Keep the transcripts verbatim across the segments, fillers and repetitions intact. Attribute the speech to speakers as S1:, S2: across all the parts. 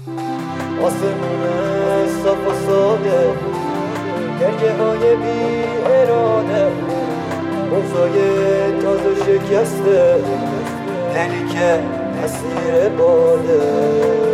S1: آسمون صاف و ساده، گرگه های بی اراده، بغضای تازه شکسته، دلی که اسیر باده.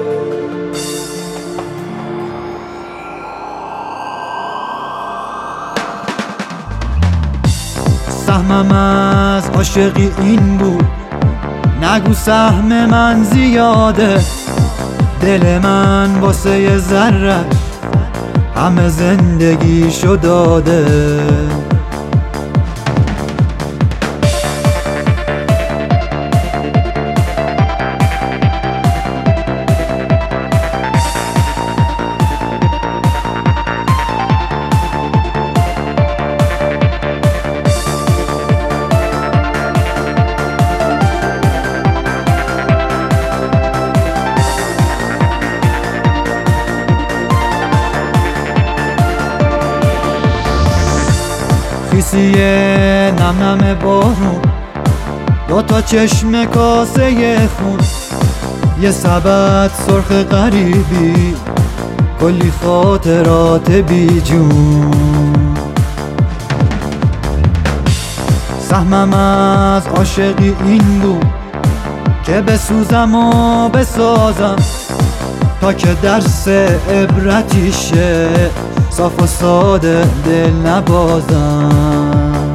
S2: سهمم از عاشقی این بود، نگو سهم من زیاده. دل من واسه یه ذره همه زندگیشو داده. خیسی نم نم بارون، دوتا چشم کاسه خون، یه سبد سرخ غریبی، کلی خاطرات بی جون. سهمم از عاشقی این بود که بسوزم و بسازم، تا که درس عبرتی شه، صاف و ساده دل نبازم.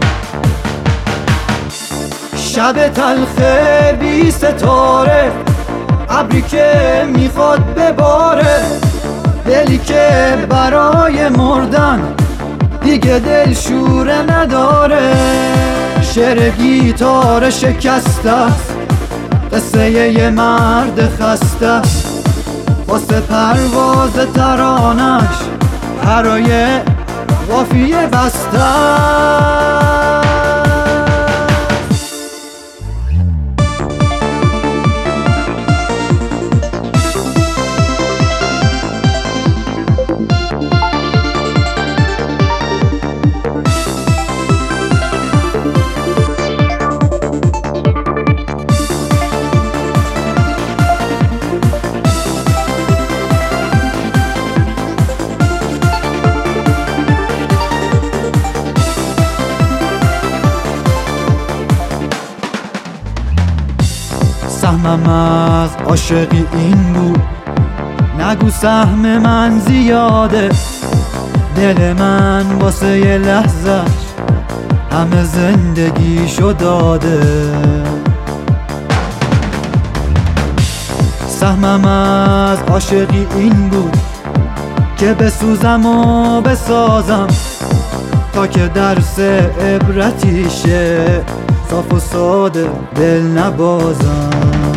S2: شب تلخ بی ستاره، ابری که میخواد بباره، دلی که برای مردن دیگه دل شوره نداره. شعر گیتار شکسته است، قصه یه مرد خسته است، واسه پرواز ترانش برای قافیه بسته. سهمم از عاشقی این بود، نگو سهم من زیاده. دل من واسه یه لحظه‌ش همه زندگیشو داده. سهمم از عاشقی این بود که بسوزم و بسازم، تا که درس عبرتی شه، صاف و ساده دل نبازم.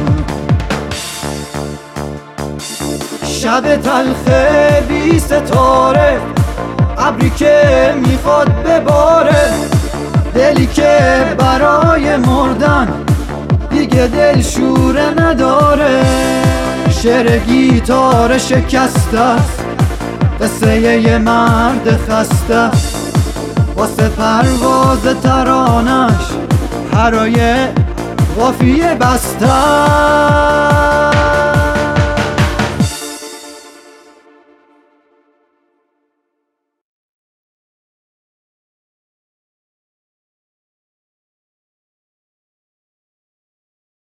S2: شب تلخ بی ستاره، ابری که میخواد بباره، دلی که برای مردن دیگه دل شوره نداره. شعر گیتار شکسته است، قصه یه مرد خسته است، واسه پرواز ترانش برای قافیه بسته.